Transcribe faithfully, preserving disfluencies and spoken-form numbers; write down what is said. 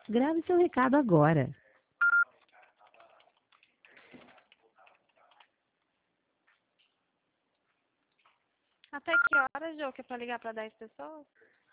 Grave seu recado agora. Até que horas, Jô, que é pra ligar pra dez pessoas?